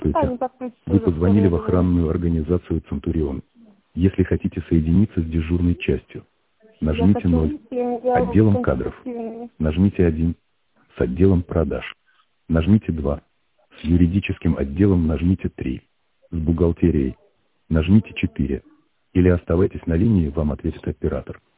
Вы позвонили в охранную организацию «Центурион». Если хотите соединиться с дежурной частью, нажмите 0. Отделом кадров. Нажмите 1. С отделом продаж. Нажмите 2. С юридическим отделом нажмите 3. С бухгалтерией нажмите 4. Или оставайтесь на линии, вам ответит оператор.